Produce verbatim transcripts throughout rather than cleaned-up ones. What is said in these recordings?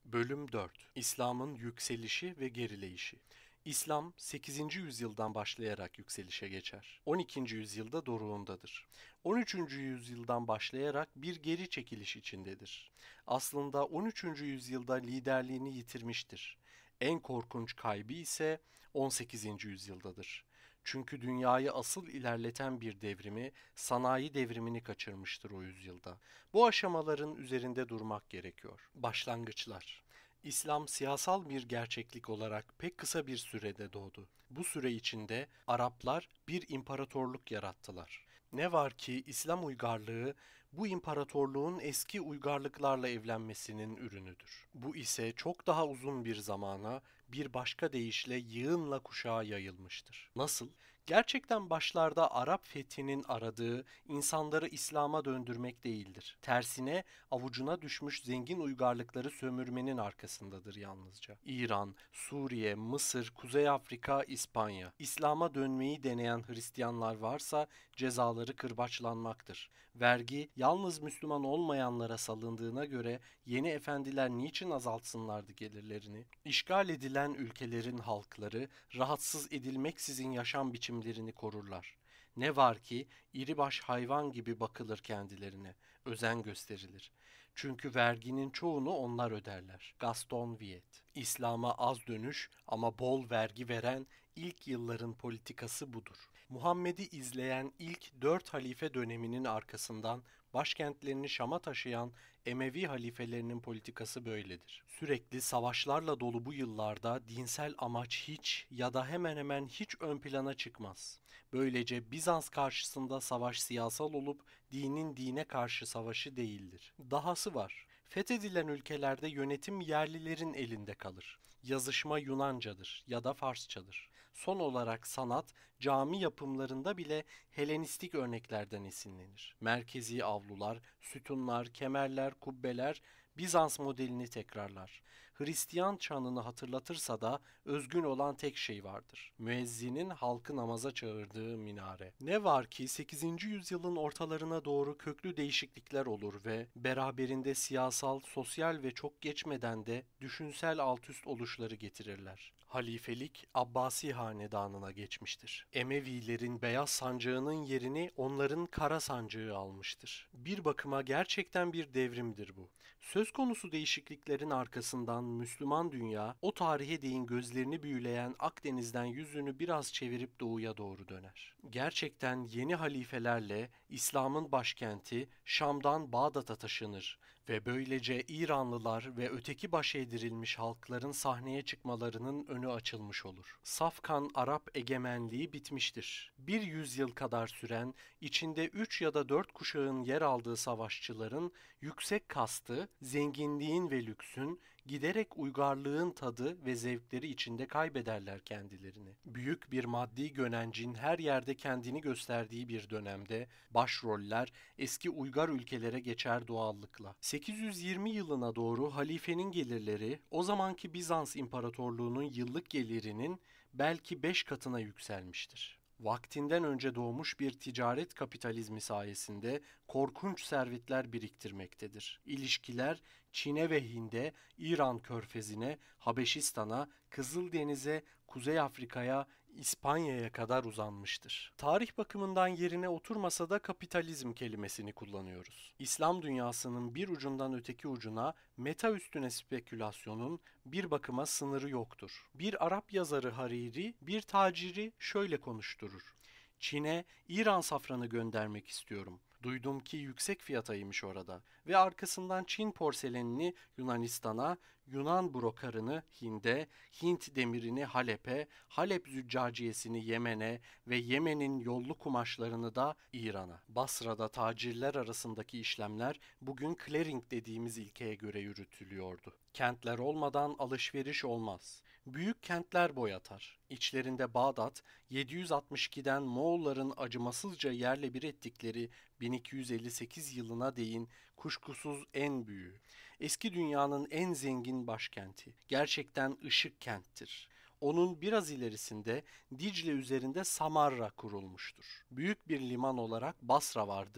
Bölüm dört. İslam'ın yükselişi ve gerileyişi. İslam sekizinci yüzyıldan başlayarak yükselişe geçer. on ikinci yüzyılda doruğundadır. on üçüncü yüzyıldan başlayarak bir geri çekiliş içindedir. Aslında on üçüncü yüzyılda liderliğini yitirmiştir. En korkunç kaybı ise on sekizinci yüzyıldadır. Çünkü dünyayı asıl ilerleten bir devrimi, sanayi devrimini kaçırmıştır o yüzyılda. Bu aşamaların üzerinde durmak gerekiyor. Başlangıçlar. İslam siyasal bir gerçeklik olarak pek kısa bir sürede doğdu. Bu süre içinde Araplar bir imparatorluk yarattılar. Ne var ki İslam uygarlığı bu imparatorluğun eski uygarlıklarla evlenmesinin ürünüdür. Bu ise çok daha uzun bir zamana bir başka deyişle yığınla kuşağa yayılmıştır. Nasıl? Gerçekten başlarda Arap fethinin aradığı insanları İslam'a döndürmek değildir. Tersine avucuna düşmüş zengin uygarlıkları sömürmenin arkasındadır yalnızca. İran, Suriye, Mısır, Kuzey Afrika, İspanya. İslam'a dönmeyi deneyen Hristiyanlar varsa cezaları kırbaçlanmaktır. Vergi yalnız Müslüman olmayanlara salındığına göre yeni efendiler niçin azaltsınlardı gelirlerini? İşgal edilen ülkelerin halkları rahatsız edilmeksizin yaşam biçimlerini korurlar. Ne var ki iribaş hayvan gibi bakılır kendilerine, özen gösterilir. Çünkü verginin çoğunu onlar öderler. Gaston Viet. İslam'a az dönüş ama bol vergi veren ilk yılların politikası budur. Muhammed'i izleyen ilk dört halife döneminin arkasından başkentlerini Şam'a taşıyan Emevi halifelerinin politikası böyledir. Sürekli savaşlarla dolu bu yıllarda dinsel amaç hiç ya da hemen hemen hiç ön plana çıkmaz. Böylece Bizans karşısında savaş siyasal olup dinin dine karşı savaşı değildir. Dahası var. Fethedilen ülkelerde yönetim yerlilerin elinde kalır. Yazışma Yunancadır ya da Farsçadır. Son olarak sanat, cami yapımlarında bile Helenistik örneklerden esinlenir. Merkezi avlular, sütunlar, kemerler, kubbeler Bizans modelini tekrarlar. Hristiyan çanını hatırlatırsa da özgün olan tek şey vardır. Müezzinin halkı namaza çağırdığı minare. Ne var ki sekizinci yüzyılın ortalarına doğru köklü değişiklikler olur ve beraberinde siyasal, sosyal ve çok geçmeden de düşünsel altüst oluşları getirirler. Halifelik Abbasi hanedanına geçmiştir. Emevilerin beyaz sancağının yerini onların kara sancağı almıştır. Bir bakıma gerçekten bir devrimdir bu. Söz konusu değişikliklerin arkasından Müslüman dünya o tarihe değin gözlerini büyüleyen Akdeniz'den yüzünü biraz çevirip doğuya doğru döner. Gerçekten yeni halifelerle İslam'ın başkenti Şam'dan Bağdat'a taşınır ve böylece İranlılar ve öteki baş eğdirilmiş halkların sahneye çıkmalarının önü açılmış olur. Safkan Arap egemenliği bitmiştir. Bir yüzyıl kadar süren, içinde üç ya da dört kuşağın yer aldığı savaşçıların yüksek kastı, zenginliğin ve lüksün, giderek uygarlığın tadı ve zevkleri içinde kaybederler kendilerini. Büyük bir maddi gönencin her yerde kendini gösterdiği bir dönemde başroller eski uygar ülkelere geçer doğallıkla. sekiz yüz yirmi yılına doğru halifenin gelirleri o zamanki Bizans İmparatorluğu'nun yıllık gelirinin belki beş katına yükselmiştir. Vaktinden önce doğmuş bir ticaret kapitalizmi sayesinde korkunç servetler biriktirmektedir. İlişkiler Çin'e ve Hind'e, İran körfezine, Habeşistan'a, Kızıldeniz'e, Kuzey Afrika'ya, İspanya'ya kadar uzanmıştır. Tarih bakımından yerine oturmasa da kapitalizm kelimesini kullanıyoruz. İslam dünyasının bir ucundan öteki ucuna meta üstüne spekülasyonun bir bakıma sınırı yoktur. Bir Arap yazarı Hariri bir taciri şöyle konuşturur. Çin'e İran safranı göndermek istiyorum. Duydum ki yüksek fiyataymış orada ve arkasından Çin porselenini Yunanistan'a, Yunan brokarını Hind'e, Hint demirini Halep'e, Halep züccaciyesini Yemen'e ve Yemen'in yollu kumaşlarını da İran'a. Basra'da tacirler arasındaki işlemler bugün clearing dediğimiz ilkeye göre yürütülüyordu. Kentler olmadan alışveriş olmaz. Büyük kentler boy atar. İçlerinde Bağdat, yedi yüz altmış ikiden Moğolların acımasızca yerle bir ettikleri bin iki yüz elli sekiz yılına değin kuşkusuz en büyüğü. Eski dünyanın en zengin başkenti. Gerçekten ışık kenttir. Onun biraz ilerisinde Dicle üzerinde Samarra kurulmuştur. Büyük bir liman olarak Basra vardır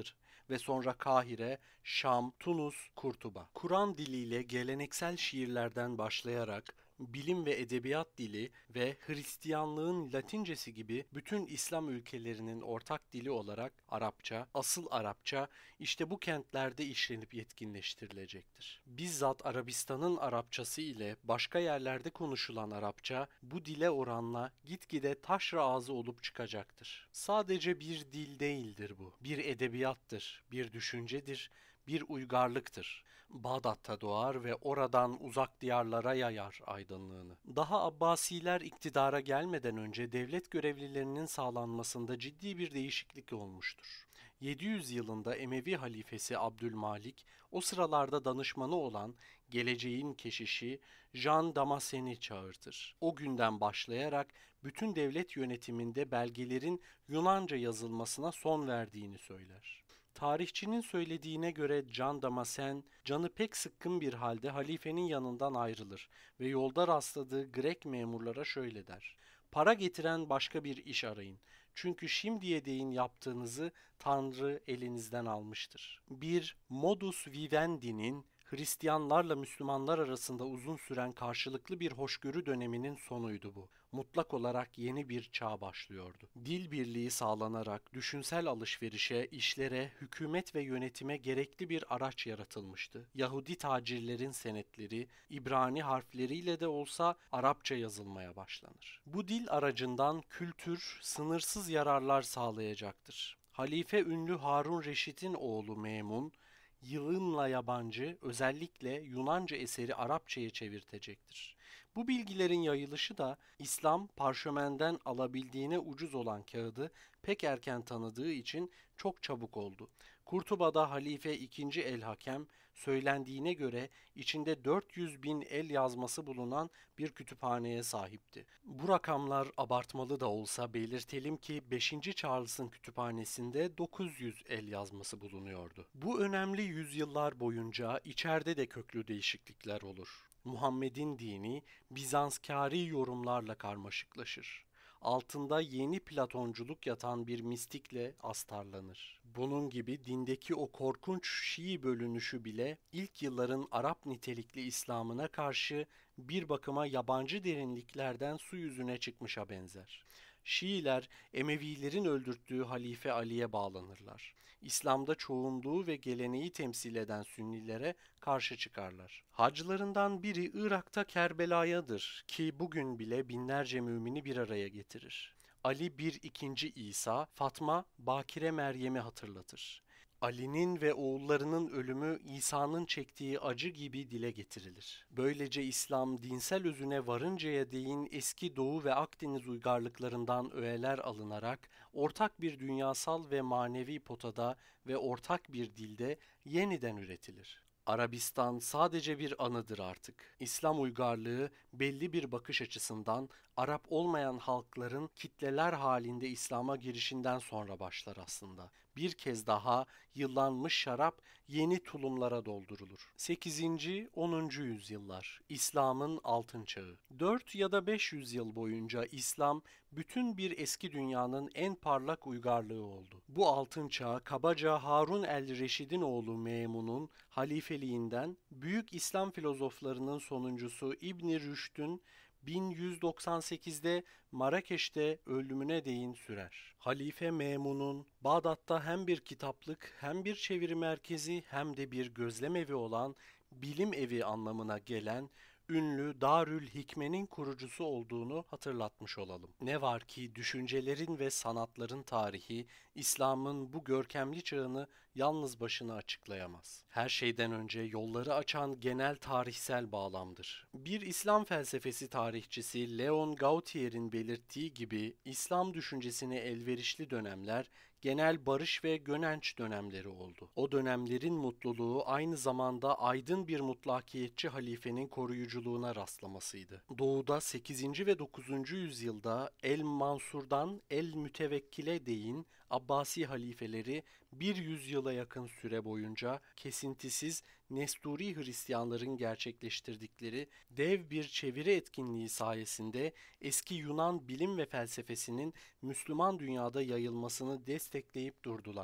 ve sonra Kahire, Şam, Tunus, Kurtuba. Kur'an diliyle geleneksel şiirlerden başlayarak bilim ve edebiyat dili ve Hristiyanlığın Latincesi gibi bütün İslam ülkelerinin ortak dili olarak Arapça, asıl Arapça işte bu kentlerde işlenip yetkinleştirilecektir. Bizzat Arabistan'ın Arapçası ile başka yerlerde konuşulan Arapça bu dile oranla gitgide taşra ağzı olup çıkacaktır. Sadece bir dil değildir bu. Bir edebiyattır, bir düşüncedir, bir uygarlıktır. Bağdat'ta doğar ve oradan uzak diyarlara yayar aydınlığını. Daha Abbasiler iktidara gelmeden önce devlet görevlilerinin sağlanmasında ciddi bir değişiklik olmuştur. yedi yüz yılında Emevi halifesi Abdülmalik, o sıralarda danışmanı olan geleceğin keşişi Jean Damascen'i çağırtır. O günden başlayarak bütün devlet yönetiminde belgelerin Yunanca yazılmasına son verdiğini söyler. Tarihçinin söylediğine göre Can Damascene, canı pek sıkkın bir halde halifenin yanından ayrılır ve yolda rastladığı Grek memurlara şöyle der: "Para getiren başka bir iş arayın. Çünkü şimdiye değin yaptığınızı Tanrı elinizden almıştır." Bir modus vivendi'nin Hristiyanlarla Müslümanlar arasında uzun süren karşılıklı bir hoşgörü döneminin sonuydu bu. Mutlak olarak yeni bir çağ başlıyordu. Dil birliği sağlanarak düşünsel alışverişe, işlere, hükümet ve yönetime gerekli bir araç yaratılmıştı. Yahudi tacirlerin senetleri, İbrani harfleriyle de olsa Arapça yazılmaya başlanır. Bu dil aracından kültür, sınırsız yararlar sağlayacaktır. Halife ünlü Harun Reşit'in oğlu Memun, yığınla yabancı, özellikle Yunanca eseri Arapçaya çevirtecektir. Bu bilgilerin yayılışı da İslam parşömenden alabildiğine ucuz olan kağıdı pek erken tanıdığı için çok çabuk oldu. Kurtuba'da Halife ikinci el-Hakem söylendiğine göre içinde dört yüz bin el yazması bulunan bir kütüphaneye sahipti. Bu rakamlar abartmalı da olsa belirtelim ki beşinci Charles'ın kütüphanesinde dokuz yüz el yazması bulunuyordu. Bu önemli yüzyıllar boyunca içeride de köklü değişiklikler olur. Muhammed'in dini Bizanskari yorumlarla karmaşıklaşır. Altında yeni Platonculuk yatan bir mistikle astarlanır. Bunun gibi dindeki o korkunç Şii bölünüşü bile ilk yılların Arap nitelikli İslam'ına karşı bir bakıma yabancı derinliklerden su yüzüne çıkmışa benzer. Şiiler Emevilerin öldürttüğü Halife Ali'ye bağlanırlar. İslam'da çoğunluğu ve geleneği temsil eden Sünnilere karşı çıkarlar. Hacılarından biri Irak'ta Kerbela'yadır ki bugün bile binlerce mümini bir araya getirir. Ali bir ikinci İsa, Fatma Bakire Meryem'i hatırlatır. Ali'nin ve oğullarının ölümü İsa'nın çektiği acı gibi dile getirilir. Böylece İslam dinsel özüne varıncaya değin eski Doğu ve Akdeniz uygarlıklarından öğeler alınarak ortak bir dünyasal ve manevi potada ve ortak bir dilde yeniden üretilir. Arabistan sadece bir anıdır artık. İslam uygarlığı belli bir bakış açısından Arap olmayan halkların kitleler halinde İslam'a girişinden sonra başlar aslında. Bir kez daha yıllanmış şarap yeni tulumlara doldurulur. sekizinci onuncu yüzyıllar İslam'ın altın çağı. dört ya da beş yüz yıl boyunca İslam bütün bir eski dünyanın en parlak uygarlığı oldu. Bu altın çağ kabaca Harun el-Reşid'in oğlu Memun'un halifeliğinden büyük İslam filozoflarının sonuncusu İbn Rüşd'ün bin yüz doksan sekizde Marrakeş'te ölümüne değin sürer. Halife Memun'un Bağdat'ta hem bir kitaplık hem bir çeviri merkezi hem de bir gözlem evi olan bilim evi anlamına gelen ünlü Darül Hikme'nin kurucusu olduğunu hatırlatmış olalım. Ne var ki düşüncelerin ve sanatların tarihi İslam'ın bu görkemli çağını yalnız başına açıklayamaz. Her şeyden önce yolları açan genel tarihsel bağlamdır. Bir İslam felsefesi tarihçisi Leon Gautier'in belirttiği gibi İslam düşüncesine elverişli dönemler genel barış ve gönenç dönemleri oldu. O dönemlerin mutluluğu aynı zamanda aydın bir mutlakiyetçi halifenin koruyuculuğuna rastlamasıydı. Doğuda sekizinci ve dokuzuncu yüzyılda El-Mansur'dan El-Mütevekkil'e değin Abbasi halifeleri bir yüzyıla yakın süre boyunca kesintisiz Nesturi Hristiyanların gerçekleştirdikleri dev bir çeviri etkinliği sayesinde eski Yunan bilim ve felsefesinin Müslüman dünyada yayılmasını destekleyip durdular.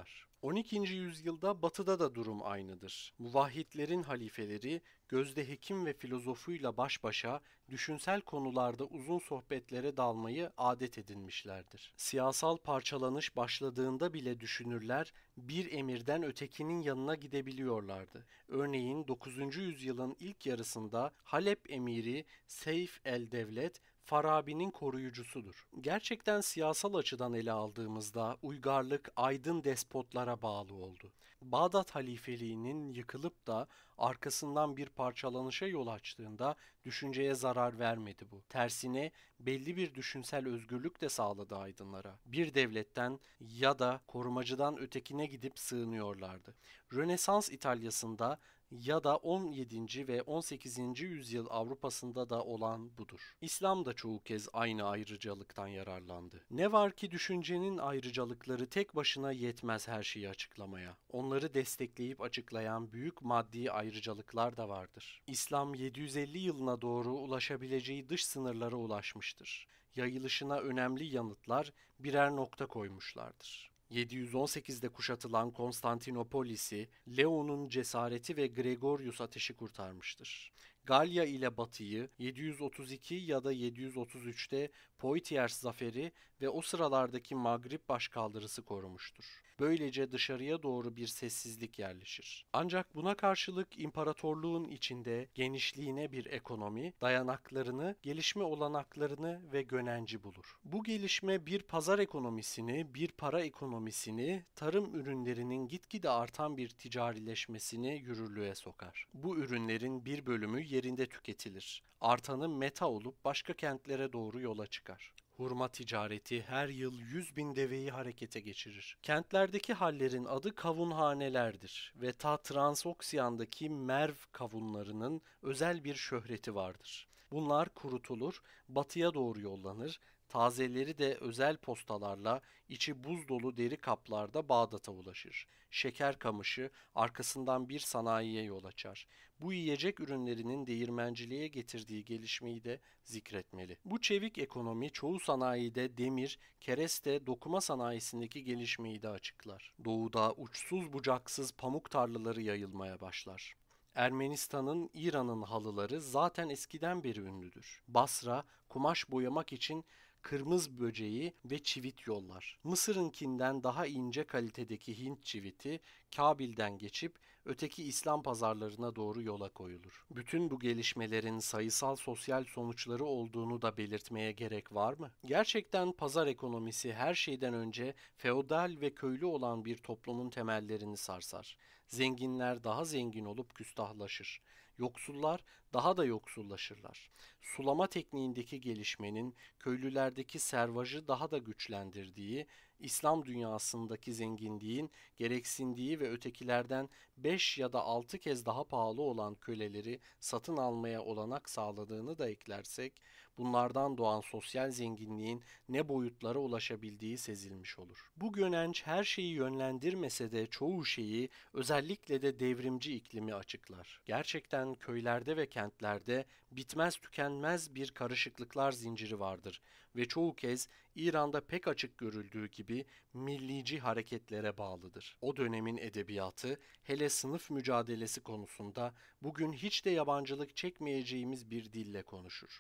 on ikinci yüzyılda Batı'da da durum aynıdır. Muvahhidlerin halifeleri gözde hekim ve filozofuyla baş başa düşünsel konularda uzun sohbetlere dalmayı adet edinmişlerdir. Siyasal parçalanış başladığında bile düşünürler bir emirden ötekinin yanına gidebiliyorlardı. Örneğin dokuzuncu yüzyılın ilk yarısında Halep emiri Seyf el-Devlet Farabi'nin koruyucusudur. Gerçekten siyasal açıdan ele aldığımızda uygarlık aydın despotlara bağlı oldu. Bağdat halifeliğinin yıkılıp da arkasından bir parçalanışa yol açtığında düşünceye zarar vermedi bu. Tersine belli bir düşünsel özgürlük de sağladı aydınlara. Bir devletten ya da korumacıdan ötekine gidip sığınıyorlardı. Rönesans İtalya'sında ya da on yedinci ve on sekizinci yüzyıl Avrupa'sında da olan budur. İslam da çoğu kez aynı ayrıcalıktan yararlandı. Ne var ki düşüncenin ayrıcalıkları tek başına yetmez her şeyi açıklamaya. Onları destekleyip açıklayan büyük maddi ayrıcalıklar da vardır. İslam yedi yüz elli yılına doğru ulaşabileceği dış sınırlara ulaşmıştır. Yayılışına önemli yanıtlar birer nokta koymuşlardır. yedi yüz on sekizde kuşatılan Konstantinopolis'i Leon'un cesareti ve Gregorius ateşi kurtarmıştır. Galya ile Batı'yı yedi yüz otuz iki ya da yedi yüz otuz üçte Poitiers zaferi ve o sıralardaki Mağrip başkaldırısı korumuştur. Böylece dışarıya doğru bir sessizlik yerleşir. Ancak buna karşılık imparatorluğun içinde genişliğine bir ekonomi, dayanaklarını, gelişme olanaklarını ve gönenci bulur. Bu gelişme bir pazar ekonomisini, bir para ekonomisini, tarım ürünlerinin gitgide artan bir ticarileşmesini yürürlüğe sokar. Bu ürünlerin bir bölümü yerinde tüketilir. Artanı meta olup başka kentlere doğru yola çıkar. Hurma ticareti her yıl yüz bin deveyi harekete geçirir. Kentlerdeki hallerin adı kavunhanelerdir ve ta Transoksiyan'daki Merv kavunlarının özel bir şöhreti vardır. Bunlar kurutulur, batıya doğru yollanır, tazeleri de özel postalarla içi buz dolu deri kaplarda Bağdat'a ulaşır. Şeker kamışı arkasından bir sanayiye yol açar. Bu yiyecek ürünlerinin değirmenciliğe getirdiği gelişmeyi de zikretmeli. Bu çevik ekonomi çoğu sanayide demir, kereste, dokuma sanayisindeki gelişmeyi de açıklar. Doğuda uçsuz bucaksız pamuk tarlaları yayılmaya başlar. Ermenistan'ın, İran'ın halıları zaten eskiden beri ünlüdür. Basra, kumaş boyamak için kırmızı böceği ve çivit yollar. Mısır'ınkinden daha ince kalitedeki Hint çiviti Kabil'den geçip öteki İslam pazarlarına doğru yola koyulur. Bütün bu gelişmelerin sayısal sosyal sonuçları olduğunu da belirtmeye gerek var mı? Gerçekten pazar ekonomisi her şeyden önce feodal ve köylü olan bir toplumun temellerini sarsar. Zenginler daha zengin olup küstahlaşır. Yoksullar daha da yoksullaşırlar. Sulama tekniğindeki gelişmenin köylülerdeki servajı daha da güçlendirdiği, İslam dünyasındaki zenginliğin gereksindiği ve ötekilerden beş ya da altı kez daha pahalı olan köleleri satın almaya olanak sağladığını da eklersek, bunlardan doğan sosyal zenginliğin ne boyutlara ulaşabildiği sezilmiş olur. Bu gönenç her şeyi yönlendirmese de çoğu şeyi, özellikle de devrimci iklimi açıklar. Gerçekten köylerde ve kentlerde bitmez tükenmez bir karışıklıklar zinciri vardır ve çoğu kez İran'da pek açık görüldüğü gibi millici hareketlere bağlıdır. O dönemin edebiyatı, hele sınıf mücadelesi konusunda bugün hiç de yabancılık çekmeyeceğimiz bir dille konuşur.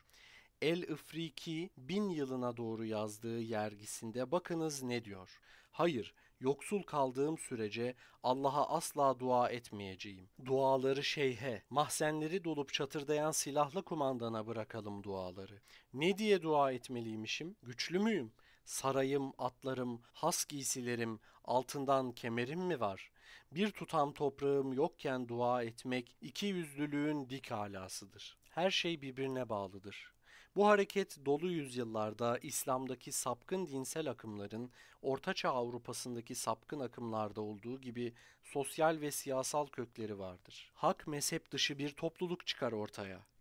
El-Ifriki bin yılına doğru yazdığı yergisinde bakınız ne diyor? Hayır, yoksul kaldığım sürece Allah'a asla dua etmeyeceğim. Duaları şeyhe, mahzenleri dolup çatırdayan silahlı kumandana bırakalım duaları. Ne diye dua etmeliymişim? Güçlü müyüm? Sarayım, atlarım, has giysilerim, altından kemerim mi var? Bir tutam toprağım yokken dua etmek iki yüzlülüğün dik alasıdır. Her şey birbirine bağlıdır. Bu hareket dolu yüzyıllarda İslam'daki sapkın dinsel akımların Ortaçağ Avrupa'sındaki sapkın akımlarda olduğu gibi sosyal ve siyasal kökleri vardır. Hak mezhep dışı bir topluluk çıkar ortaya.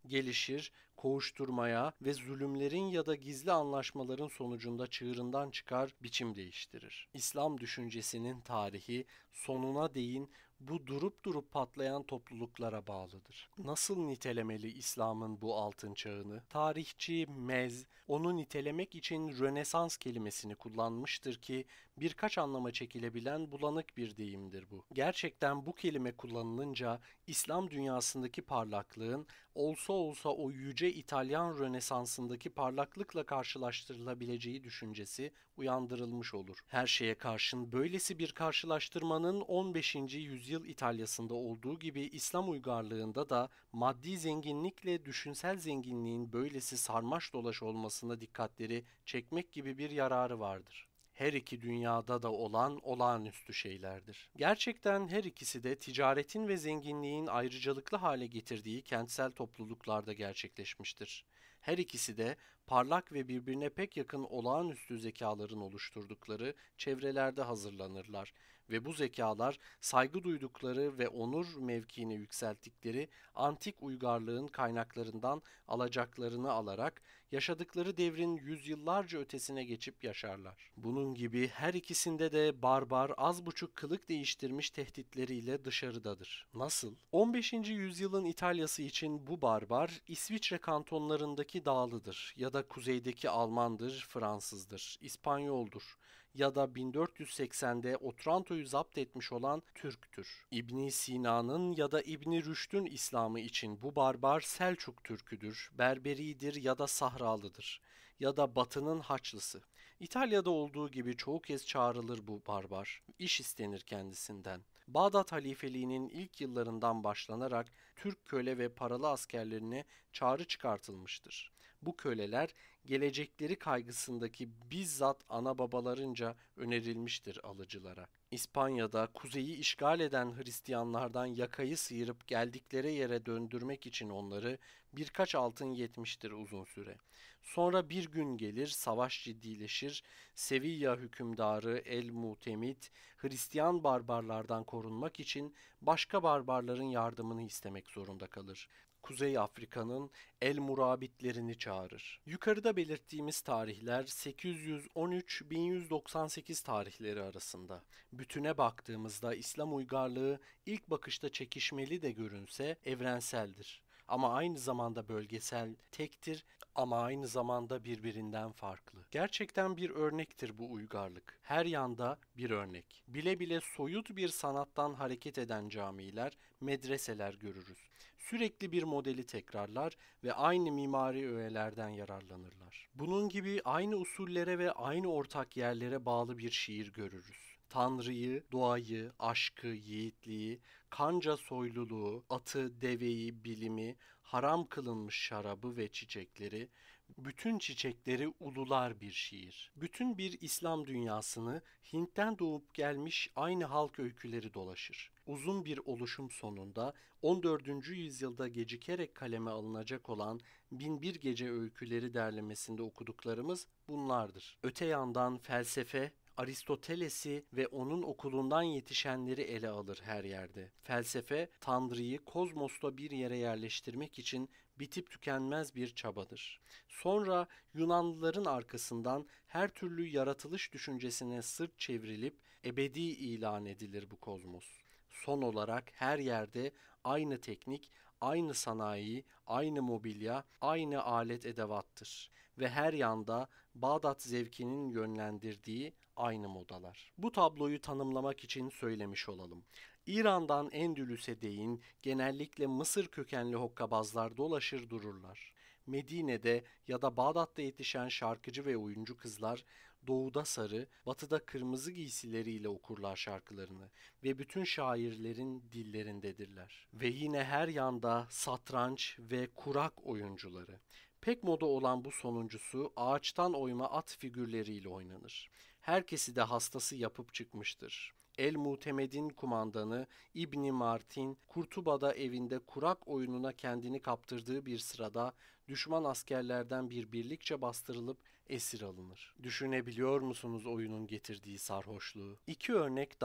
gelişir, kovuşturmaya ve zulümlerin ya da gizli anlaşmaların sonucunda çığırından çıkar, biçim değiştirir. İslam düşüncesinin tarihi sonuna değin bu durup durup patlayan topluluklara bağlıdır. Nasıl nitelemeli İslam'ın bu altın çağını? Tarihçi Mez, onu nitelemek için Rönesans kelimesini kullanmıştır ki birkaç anlama çekilebilen bulanık bir deyimdir bu. Gerçekten bu kelime kullanılınca İslam dünyasındaki parlaklığın olsa olsa o yüce İtalyan Rönesansı'ndaki parlaklıkla karşılaştırılabileceği düşüncesi uyandırılmış olur. Her şeye karşın böylesi bir karşılaştırmanın on beşinci yüzyıl İtalya'sında olduğu gibi İslam uygarlığında da maddi zenginlikle düşünsel zenginliğin böylesi sarmaş dolaş olmasına dikkatleri çekmek gibi bir yararı vardır. Her iki dünyada da olan olağanüstü şeylerdir. Gerçekten her ikisi de ticaretin ve zenginliğin ayrıcalıklı hale getirdiği kentsel topluluklarda gerçekleşmiştir. Her ikisi de parlak ve birbirine pek yakın olağanüstü zekaların oluşturdukları çevrelerde hazırlanırlar ve bu zekalar saygı duydukları ve onur mevkiine yükselttikleri antik uygarlığın kaynaklarından alacaklarını alarak yaşadıkları devrin yüzyıllarca ötesine geçip yaşarlar. Bunun gibi her ikisinde de barbar az buçuk kılık değiştirmiş tehditleriyle dışarıdadır. Nasıl? on beşinci yüzyılın İtalya'sı için bu barbar İsviçre kantonlarındaki Dağlıdır ya da kuzeydeki Almandır, Fransızdır, İspanyoldur ya da bin dört yüz seksende Otranto'yu zapt etmiş olan Türktür. İbn Sina'nın ya da İbn Rüşd'ün İslam'ı için bu barbar Selçuk Türküdür, Berberidir ya da Sahralıdır ya da Batı'nın Haçlısı. İtalya'da olduğu gibi çoğu kez çağrılır bu barbar, iş istenir kendisinden. Bağdat halifeliğinin ilk yıllarından başlanarak Türk köle ve paralı askerlerine çağrı çıkartılmıştır. Bu köleler gelecekleri kaygısındaki bizzat ana babalarınca önerilmiştir alıcılara. İspanya'da kuzeyi işgal eden Hristiyanlardan yakayı sıyırıp geldikleri yere döndürmek için onları birkaç altın yetmiştir uzun süre. Sonra bir gün gelir, savaş ciddileşir, Sevilla hükümdarı El-Mutemit, Hristiyan barbarlardan korunmak için başka barbarların yardımını istemek zorunda kalır. Kuzey Afrika'nın El Murabitlerini çağırır. Yukarıda belirttiğimiz tarihler sekiz yüz on üç bin yüz doksan sekiz tarihleri arasında. Bütüne baktığımızda İslam uygarlığı ilk bakışta çekişmeli de görünse evrenseldir. Ama aynı zamanda bölgesel, tektir ama aynı zamanda birbirinden farklı. Gerçekten bir örnektir bu uygarlık. Her yanda bir örnek. Bile bile soyut bir sanattan hareket eden camiler, medreseler görürüz. Sürekli bir modeli tekrarlar ve aynı mimari öğelerden yararlanırlar. Bunun gibi aynı usullere ve aynı ortak yerlere bağlı bir şiir görürüz. Tanrı'yı, doğayı, aşkı, yiğitliği, kanca soyluluğu, atı, deveyi, bilimi, haram kılınmış şarabı ve çiçekleri, bütün çiçekleri ulular bir şiir. Bütün bir İslam dünyasını Hint'ten doğup gelmiş aynı halk öyküleri dolaşır. Uzun bir oluşum sonunda on dördüncü yüzyılda gecikerek kaleme alınacak olan Bin Bir Gece öyküleri derlemesinde okuduklarımız bunlardır. Öte yandan felsefe, Aristoteles'i ve onun okulundan yetişenleri ele alır her yerde. Felsefe, Tanrı'yı kozmosta bir yere yerleştirmek için bitip tükenmez bir çabadır. Sonra Yunanlıların arkasından her türlü yaratılış düşüncesine sırt çevrilip ebedi ilan edilir bu kozmos. Son olarak her yerde aynı teknik, aynı sanayi, aynı mobilya, aynı alet edevattır ve her yanda Bağdat zevkinin yönlendirdiği aynı modalar. Bu tabloyu tanımlamak için söylemiş olalım. İran'dan Endülüs'e değin genellikle Mısır kökenli hokkabazlar dolaşır dururlar. Medine'de ya da Bağdat'ta yetişen şarkıcı ve oyuncu kızlar doğuda sarı, batıda kırmızı giysileriyle okurlar şarkılarını ve bütün şairlerin dillerindedirler. Ve yine her yanda satranç ve kurak oyuncuları. Pek moda olan bu sonuncusu ağaçtan oyma at figürleriyle oynanır. Herkesi de hastası yapıp çıkmıştır. El-Mutemed'in kumandanı İbni Martin, Kurtuba'da evinde kurak oyununa kendini kaptırdığı bir sırada düşman askerlerden bir birlikçe bastırılıp esir alınır. Düşünebiliyor musunuz oyunun getirdiği sarhoşluğu? İki örnek daha.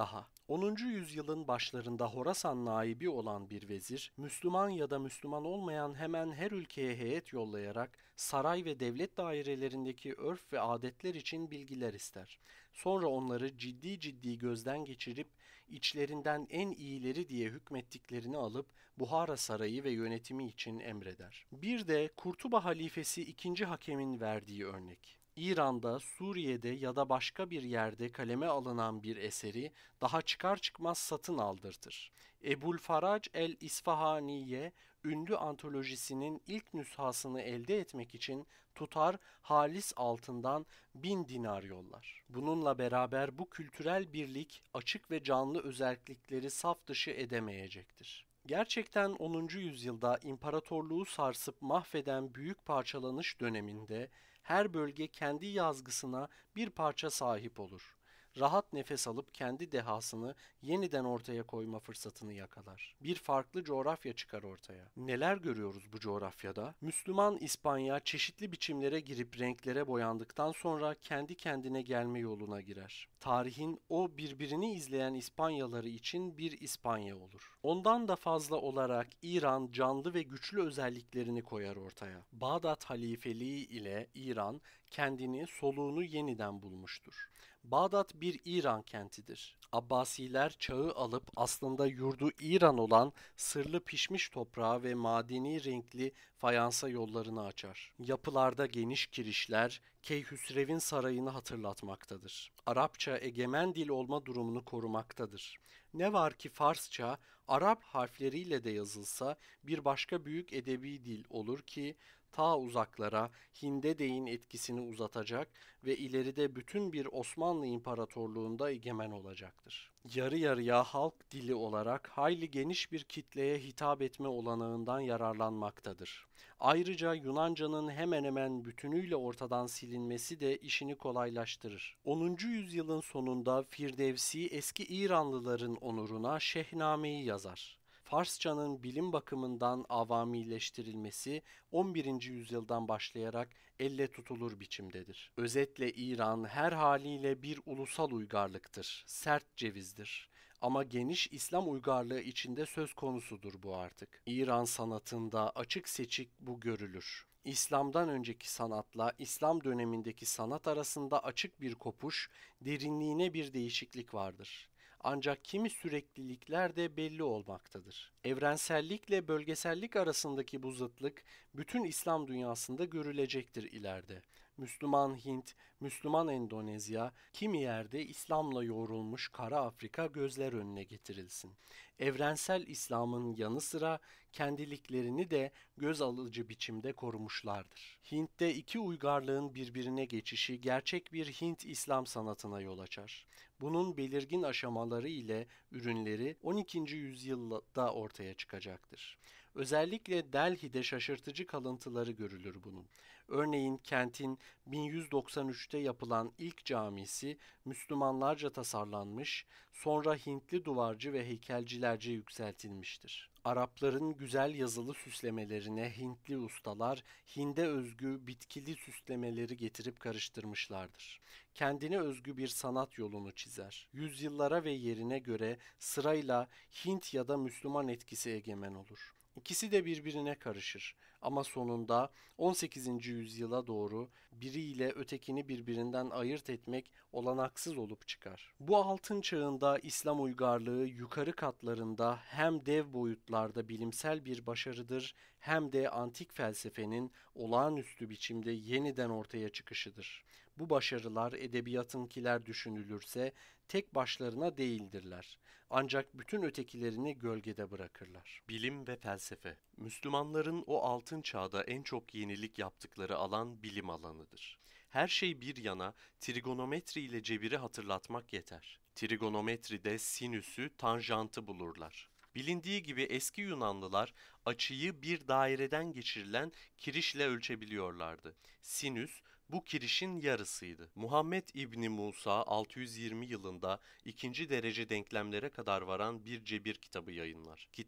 onuncu yüzyılın başlarında Horasan naibi olan bir vezir, Müslüman ya da Müslüman olmayan hemen her ülkeye heyet yollayarak saray ve devlet dairelerindeki örf ve adetler için bilgiler ister. Sonra onları ciddi ciddi gözden geçirip içlerinden en iyileri diye hükmettiklerini alıp Buhara Sarayı ve yönetimi için emreder. Bir de Kurtuba halifesi ikinci Hakem'in verdiği örnek. İran'da, Suriye'de ya da başka bir yerde kaleme alınan bir eseri daha çıkar çıkmaz satın aldırtır. Ebu'l-Farac el-İsfahaniye, ünlü antolojisinin ilk nüshasını elde etmek için tutar halis altından bin dinar yollar. Bununla beraber bu kültürel birlik açık ve canlı özellikleri saf dışı edemeyecektir. Gerçekten onuncu yüzyılda imparatorluğu sarsıp mahveden büyük parçalanış döneminde her bölge kendi yazgısına bir parça sahip olur. Rahat nefes alıp kendi dehasını yeniden ortaya koyma fırsatını yakalar. Bir farklı coğrafya çıkar ortaya. Neler görüyoruz bu coğrafyada? Müslüman İspanya çeşitli biçimlere girip renklere boyandıktan sonra kendi kendine gelme yoluna girer. Tarihin o birbirini izleyen İspanyaları için bir İspanya olur. Ondan da fazla olarak İran canlı ve güçlü özelliklerini koyar ortaya. Bağdat halifeliği ile İran kendini, soluğunu yeniden bulmuştur. Bağdat bir İran kentidir. Abbasiler çağı alıp aslında yurdu İran olan sırlı pişmiş toprağa ve madeni renkli fayansa yollarını açar. Yapılarda geniş kirişler Keyhüsrev'in sarayını hatırlatmaktadır. Arapça egemen dil olma durumunu korumaktadır. Ne var ki Farsça, Arap harfleriyle de yazılsa bir başka büyük edebi dil olur ki ta uzaklara Hind'e değin etkisini uzatacak ve ileride bütün bir Osmanlı İmparatorluğu'nda egemen olacaktır. Yarı yarıya halk dili olarak hayli geniş bir kitleye hitap etme olanağından yararlanmaktadır. Ayrıca Yunanca'nın hemen hemen bütünüyle ortadan silinmesi de işini kolaylaştırır. onuncu yüzyılın sonunda Firdevsi eski İranlıların onuruna Şehname'yi yazar. Farsçanın bilim bakımından avamileştirilmesi on birinci yüzyıldan başlayarak elle tutulur biçimdedir. Özetle İran her haliyle bir ulusal uygarlıktır, sert cevizdir. Ama geniş İslam uygarlığı içinde söz konusudur bu artık. İran sanatında açık seçik bu görülür. İslam'dan önceki sanatla İslam dönemindeki sanat arasında açık bir kopuş, derinliğine bir değişiklik vardır. Ancak kimi süreklilikler de belli olmaktadır. Evrensellikle bölgesellik arasındaki bu zıtlık bütün İslam dünyasında görülecektir ileride. Müslüman Hint, Müslüman Endonezya, kimi yerde İslam'la yoğrulmuş Kara Afrika gözler önüne getirilsin. Evrensel İslam'ın yanı sıra kendiliklerini de göz alıcı biçimde korumuşlardır. Hint'te iki uygarlığın birbirine geçişi gerçek bir Hint-İslam sanatına yol açar. Bunun belirgin aşamaları ile ürünleri on ikinci yüzyılda ortaya çıkacaktır. Özellikle Delhi'de şaşırtıcı kalıntıları görülür bunun. Örneğin kentin bin yüz doksan üçte yapılan ilk camisi Müslümanlarca tasarlanmış, sonra Hintli duvarcı ve heykelcilerce yükseltilmiştir. Arapların güzel yazılı süslemelerine Hintli ustalar Hind'e özgü bitkili süslemeleri getirip karıştırmışlardır. Kendine özgü bir sanat yolunu çizer. Yüzyıllara ve yerine göre sırayla Hint ya da Müslüman etkisi egemen olur. İkisi de birbirine karışır ama sonunda on sekizinci yüzyıla doğru biriyle ötekini birbirinden ayırt etmek olanaksız olup çıkar. Bu altın çağında İslam uygarlığı yukarı katlarında hem dev boyutlarda bilimsel bir başarıdır hem de antik felsefenin olağanüstü biçimde yeniden ortaya çıkışıdır. Bu başarılar edebiyatınkiler düşünülürse tek başlarına değildirler. Ancak bütün ötekilerini gölgede bırakırlar. Bilim ve felsefe. Müslümanların o altın çağda en çok yenilik yaptıkları alan bilim alanıdır. Her şey bir yana trigonometri ile cebiri hatırlatmak yeter. Trigonometride sinüsü, tanjantı bulurlar. Bilindiği gibi eski Yunanlılar açıyı bir daireden geçirilen kirişle ölçebiliyorlardı. Sinüs bu kirişin yarısıydı. Muhammed İbni Musa altı yüz yirmi yılında ikinci derece denklemlere kadar varan bir cebir kitabı yayınlar. Kitap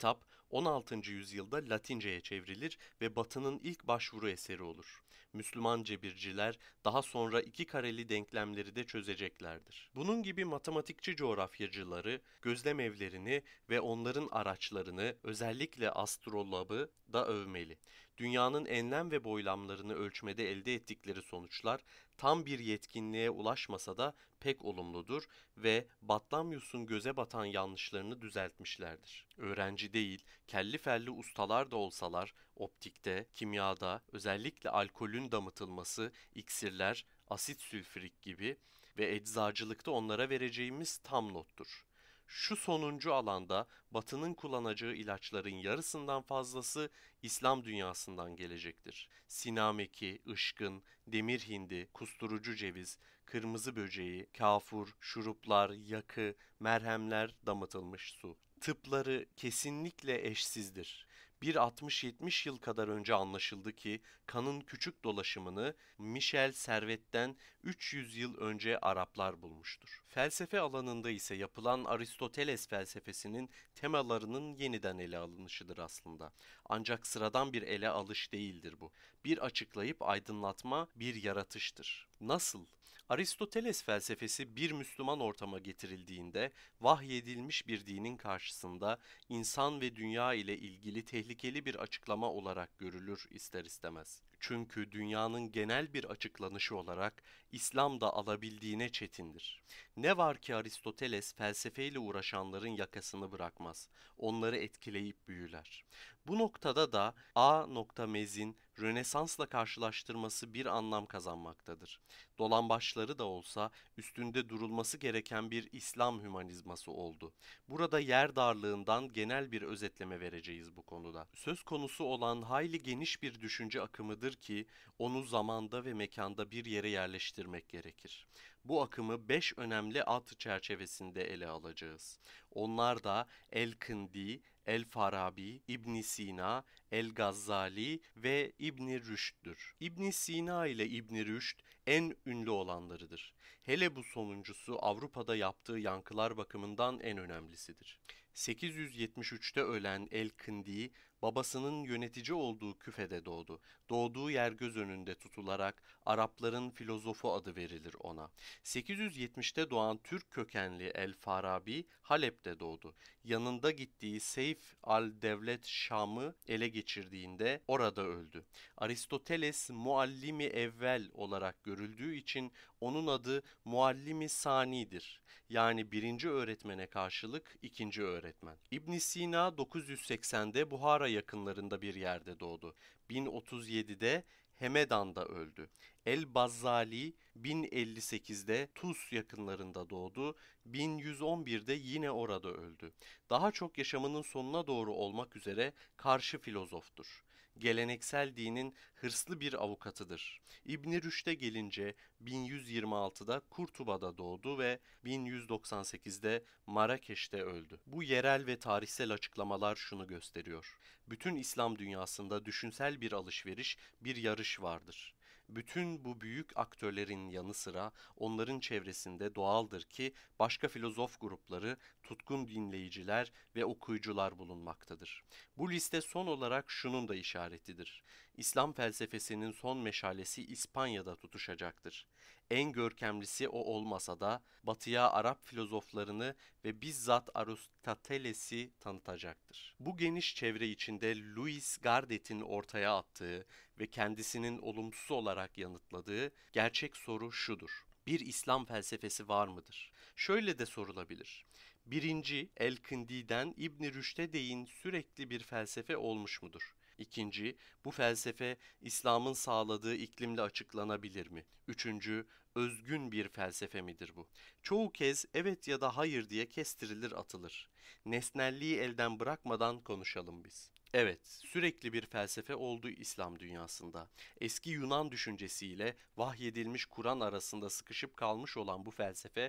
on altıncı yüzyılda Latince'ye çevrilir ve Batı'nın ilk başvuru eseri olur. Müslüman cebirciler daha sonra iki kareli denklemleri de çözeceklerdir. Bunun gibi matematikçi coğrafyacıları, gözlem evlerini ve onların araçlarını, özellikle astrolabı da övmeli. Dünyanın enlem ve boylamlarını ölçmede elde ettikleri sonuçlar tam bir yetkinliğe ulaşmasa da pek olumludur ve Batlamyus'un göze batan yanlışlarını düzeltmişlerdir. Öğrenci değil, kelli felli ustalar da olsalar optikte, kimyada, özellikle alkolün damıtılması, iksirler, asit sülfürik gibi ve eczacılıkta onlara vereceğimiz tam nottur. Şu sonuncu alanda Batı'nın kullanacağı ilaçların yarısından fazlası İslam dünyasından gelecektir. Sinameki, ışkın, demir hindi, kusturucu ceviz, kırmızı böceği, kafur, şuruplar, yakı, merhemler, damıtılmış su. Tıpları kesinlikle eşsizdir. Bir altmış yetmiş yıl kadar önce anlaşıldı ki kanın küçük dolaşımını Michel Servet'ten üç yüz yıl önce Araplar bulmuştur. Felsefe alanında ise yapılan Aristoteles felsefesinin temalarının yeniden ele alınışıdır aslında. Ancak sıradan bir ele alış değildir bu. Bir açıklayıp aydınlatma, bir yaratıştır. Nasıl? Aristoteles felsefesi bir Müslüman ortama getirildiğinde vahyedilmiş bir dinin karşısında insan ve dünya ile ilgili tehlikeli bir açıklama olarak görülür ister istemez. Çünkü dünyanın genel bir açıklanışı olarak İslam da alabildiğine çetindir. Ne var ki Aristoteles felsefeyle uğraşanların yakasını bırakmaz. Onları etkileyip büyüler. Bu noktada da A. Mez'in Rönesans'la karşılaştırması bir anlam kazanmaktadır. Dolambaçları da olsa üstünde durulması gereken bir İslam hümanizması oldu. Burada yer darlığından genel bir özetleme vereceğiz bu konuda. Söz konusu olan hayli geniş bir düşünce akımıdır ki onu zamanda ve mekanda bir yere yerleştirmek gerekir. Bu akımı beş önemli ad çerçevesinde ele alacağız. Onlar da El-Kindi, El-Farabi, İbn Sina, El-Gazzali ve İbn Rüşd'dür. İbn Sina ile İbn Rüşd en ünlü olanlarıdır. Hele bu sonuncusu Avrupa'da yaptığı yankılar bakımından en önemlisidir. sekiz yüz yetmiş üçte ölen El-Kindi, babasının yönetici olduğu Küfe'de doğdu. Doğduğu yer göz önünde tutularak Arapların filozofu adı verilir ona. sekiz yüz yetmişte doğan Türk kökenli El-Farabi Halep'te doğdu. Yanında gittiği Seyf al-Devlet Şam'ı ele geçirdiğinde orada öldü. Aristoteles Muallimi Evvel olarak görüldüğü için onun adı Muallimi Sani'dir. Yani birinci öğretmene karşılık ikinci öğretmen. İbn Sina dokuz yüz seksende Buhara yakınlarında bir yerde doğdu. bin otuz yedide Hemedan'da öldü. El-Bazzali bin elli sekizde Tus yakınlarında doğdu. bin yüz on birde yine orada öldü. Daha çok yaşamının sonuna doğru olmak üzere karşı filozoftur. Geleneksel dinin hırslı bir avukatıdır. İbn Rüşd'e gelince bin yüz yirmi altıda Kurtuba'da doğdu ve bin yüz doksan sekizde Marrakeş'te öldü. Bu yerel ve tarihsel açıklamalar şunu gösteriyor. Bütün İslam dünyasında düşünsel bir alışveriş, bir yarış vardır. Bütün bu büyük aktörlerin yanı sıra onların çevresinde doğaldır ki başka filozof grupları, tutkun dinleyiciler ve okuyucular bulunmaktadır. Bu liste son olarak şunun da işaretidir. İslam felsefesinin son meşalesi İspanya'da tutuşacaktır. En görkemlisi o olmasa da Batı'ya Arap filozoflarını ve bizzat Aristoteles'i tanıtacaktır. Bu geniş çevre içinde Louis Gardet'in ortaya attığı ve kendisinin olumsuz olarak yanıtladığı gerçek soru şudur. Bir İslam felsefesi var mıdır? Şöyle de sorulabilir. Birinci, El-Kindi'den İbn Rüşd'e değin sürekli bir felsefe olmuş mudur? İkinci, bu felsefe İslam'ın sağladığı iklimle açıklanabilir mi? Üçüncü, özgün bir felsefe midir bu? Çoğu kez evet ya da hayır diye kestirilir atılır. Nesnelliği elden bırakmadan konuşalım biz. Evet, sürekli bir felsefe oldu İslam dünyasında. Eski Yunan düşüncesiyle vahyedilmiş Kur'an arasında sıkışıp kalmış olan bu felsefe,